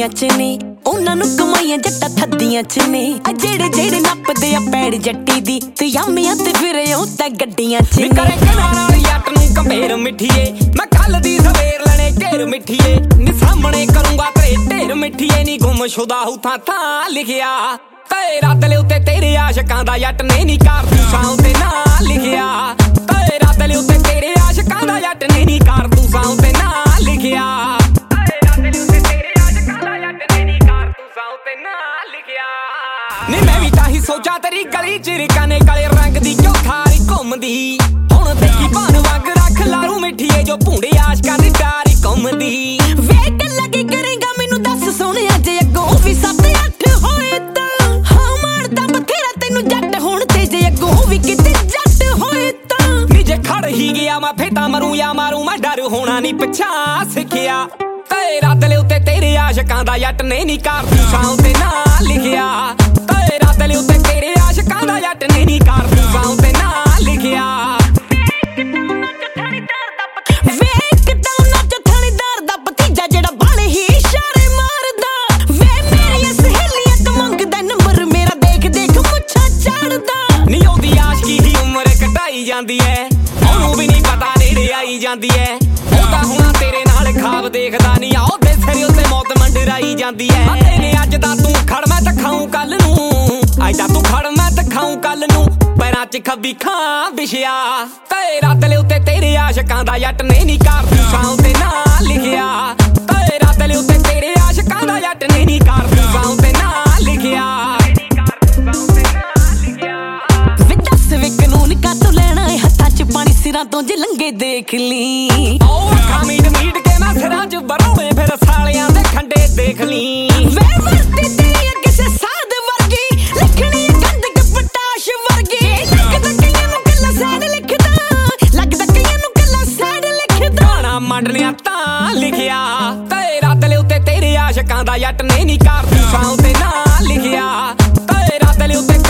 ਹੱਦੀਆਂ ਚ ਨੇ ਉਹਨਾਂ ਨੂੰ ਕਮਾਈਆਂ ਜੱਟਾਂ ਥੱਦੀਆਂ ਚ ਨੇ ਆ ਜਿਹੜੇ ਜਿਹੜੇ ਨੱਪਦੇ ਆ ਪੈੜ ਜੱਟੀ ਦੀ ਤੇ ਯਾਮੀਆਂ ਤੇ ਫਿਰ ਉਹ ਤਾਂ ਗੱਡੀਆਂ ਚ ਨੇ ਕਰੇ ਕਿਨਾਂ ਨਾਲ ਜੱਟ ਨੂੰ ਕੰਬੇਰ ਮਿੱਠੀਏ ਮੈਂ ਕੱਲ ਦੀ ਸਵੇਰ ਲੈਣੇ ਢੇਰ ਮਿੱਠੀਏ ਨੀ ਸਾਹਮਣੇ ਕਰੂੰਗਾ ਤੇਰੇ ਢੇਰ ਮਿੱਠੀਏ ਨੀ ਗੁੰਮਸ਼ੁਦਾ ਹੂ ਥਾਂ ਲਿਖਿਆ ਤੇਰਾ ਦਿਲ ਉੱਤੇ ਤੇਰੇ ਆਸ਼ਕਾਂ ਦਾ ਜੱਟ ਨੇ ਨੀ ਕਾਰਤੂਸਾਂ ਉੱਤੇ ਨਾਂ ਲਿਖਿਆ ਤੇਰਾ ਦਿਲ ਉੱਤੇ ਤੇਰੇ ਆਸ਼ਕਾਂ ਦਾ ਜੱਟ ਨੇ ਨੀ ਕਾਰਤੂਸਾਂ ਉੱਤੇ ਨਾਂ ਲਿਖਿਆ ਤੇਰਾ ਦਿਲ ਉੱਤੇ ਤੇਰੇ ਆਸ਼ਕਾਂ ਦਾ ਜੱਟ ਨੇ ਨੀ ਕਾਰਤੂਸਾਂ ਉੱਤੇ ਨਾਂ ਲਿਖਿਆ ਨੀ ਮੈਂ ਵੀ ਤਾਂ ਹੀ ਸੋਚਾਂ ਤੇਰੀ ਗਲੀ ਚ ਰਿਕਾਨੇ ਕਾਲੇ ਰੰਗ ਦੀ ਕਿਉਂ ਥਾਰੀ ਘੁੰਮਦੀ ਹੁਣ ਦੇਖੀ ਭਾਨ ਵਾਂਗ ਰੱਖ ਲਾਰੂ ਮਿੱਠੀਏ ਜੋ ਭੂੰਡੇ ਆਸ਼ਕਾਂ ਦੀ ਡਾਰੀ ਘੁੰਮਦੀ ਵੇਖ ਲੱਗੀ ਕਰੇਗਾ ਮੈਨੂੰ ਦੱਸ ਸੋਹਣਿਆ ਜੇ ਅੱਗੋਂ ਵੀ 7-8 ਹੋਏ ਤਾਂ ਹਾਂ ਮਾਰਦਾ ਬਥੇਰਾ ਤੈਨੂੰ ਜੱਟ ਹੁਣ ਤੇ ਜੇ ਅੱਗੋਂ ਵੀ ਕਿਤੇ ਜੱਟ ਹੋਏ ਤਾਂ ਨੀ ਜੇ ਖੜ ਹੀ ਗਿਆ ਮੈਂ ਫੇਟਾ ਮਰੂ ਜਾਂ ਮਾਰੂ ਮੈਂ ਡਰ ਹੋਣਾ ਨੀ ਪਿੱਛਾ ਸਿੱਖਿਆ ਤੇਰਾ ਦਿਲ ਉੱਤੇ ਤੇਰੇ ਆਸ਼ਕਾਂ ਦਾ ਜੱਟ ਨੇ ਨੀ ਕਾਰਤੂਸਾਂ ਉੱਤੇ ਨਾਂ ਲਿਖਿਆ ਤੇਰਾ ਦਿਲ ਉੱਤੇ ਤੇਰੇ ਆਸ਼ਕਾਂ ਦਾ ਜੱਟ ਨੇ ਨੀ ਕਾਰਤੂਸਾਂ ਉੱਤੇ ਨਾਂ ਲਿਖਿਆ ਵੇਖ ਕਿਦਾਂ ਨੱਚ ਥਾਣੇਦਾਰ ਦਾ ਭਤੀਜਾ ਜਿਹੜਾ ਬਾਲੇ ਹੀ ਇਸ਼ਾਰੇ ਮਾਰਦਾ ਵੇ ਮੇਰੀਆਂ ਸਹੇਲੀਆਂ ਤੋਂ ਮੰਗਦਾ ਨੰਬਰ ਮੇਰਾ ਦੇਖ ਦੇਖ ਮੁੱਛਾਂ ਝਾੜਦਾ ਨੀ ਉਹਦੀ ਆਸ਼ਕੀ ਹੀ ਉਮਰ ਘਟਾਈ ਜਾਂਦੀ ਐ ਉਹਨੂੰ ਵੀ ਨੀ ਪਤਾ ਨੇੜੇ ਆਈ ਜਾਂਦੀ ਐ ਉਹ ਤਾਂ ਹੁਣ ਤੇਰੇ ਨਾਲ ਖਾਬ ਦੇਖਦਾ ਨੀ ਆ ਉਹਦੇ ਸਿਰ ਉੱਤੇ ਮੌਤ ਮੰਡਰਾਈ ਜਾਂਦੀ ਐ ਤੇਨੇ ਅੱਜ ਦਾ ਤੂੰ ਖੜ ਮੈਂ ਦਿਖਾਊਂ ਕੱਲ ਨੂੰ ਅੱਜ ਦਾ ਤੂੰ ਖੜ ਮੈਂ ਦਿਖਾਊਂ ਕੱਲ ਨੂੰ ਪੈਰਾਂ 'ਚ ਖੱਬੀ ਖਾਂ ਵਿਛਿਆ ਤੇਰਾ ਦਿਲ ਉੱਤੇ ਤੇਰੇ ਆਸ਼ਕਾਂ ਦਾ ਜੱਟ ਨੇ ਨੀ ਕਾਰਤੂਸਾਂ ਉੱਤੇ ਨਾਂ ਲਿਖਿਆ ਤੇਰਾ ਦਿਲ ਉੱਤੇ ਤੇਰੇ ਆਸ਼ਕਾਂ ਦਾ ਜੱਟ ਨੇ ਨੀ ਕਾਰਤੂਸਾਂ ਉੱਤੇ ਨਾਂ ਲਿਖਿਆ ਵੇ ਦੱਸ ਵੇ ਕਾਨੂੰਨ ਕਾਤੋਂ ਲੈਣਾ ਏ ਹੱਥਾਂ 'ਚ ਪਾਣੀ ਸਿਰਾਂ ਤੋਂ ਜੇ ਲੰਗੇ ਦੇਖ ਲਈ ਉਹ ਅੱਖਾਂ ਮੀਟ ਮੀਟ ਕੇ ਮੈਂ ਸਿਰਾਂ 'ਚ ਬਰੋਲੇ ਫਿਰ ਸਾਲਿਆਂ ਦੇ ਖੰਡੇ ਦੇਖ ਲਈ ਵੇ ਵਰਤੀ ਤੇਰੀ ਕਿਸੇ ਸਾਧ ਵਰਗੀ ਲਿਖਣੀ ਗੰਦ ਕਪਟਾਸ਼ ਵਰਗੀ ਲੱਗਦਾ ਕਈਆਂ ਨੂੰ ਗੱਲਾਂ ਸੈਡ ਲਿਖਦਾ ਲੱਗਦਾ ਕਈਆਂ ਨੂੰ ਗੱਲਾਂ ਸੈਡ ਲਿਖਦਾ ਗਾਣਾ ਮੰਡਲਿਆਂ ਤਾਂ ਲਿਖਿਆ ਤੇਰਾ ਦਿਲ ਉੱਤੇ ਤੇਰੇ ਆਸ਼ਕਾਂ ਦਾ ਜੱਟ ਨੇ ਨੀ ਕਾਰਤੂਸਾਂ ਉੱਤੇ ਨਾਂ ਲਿਖਿਆ ਤੇਰਾ ਦਿਲ ਉੱਤੇ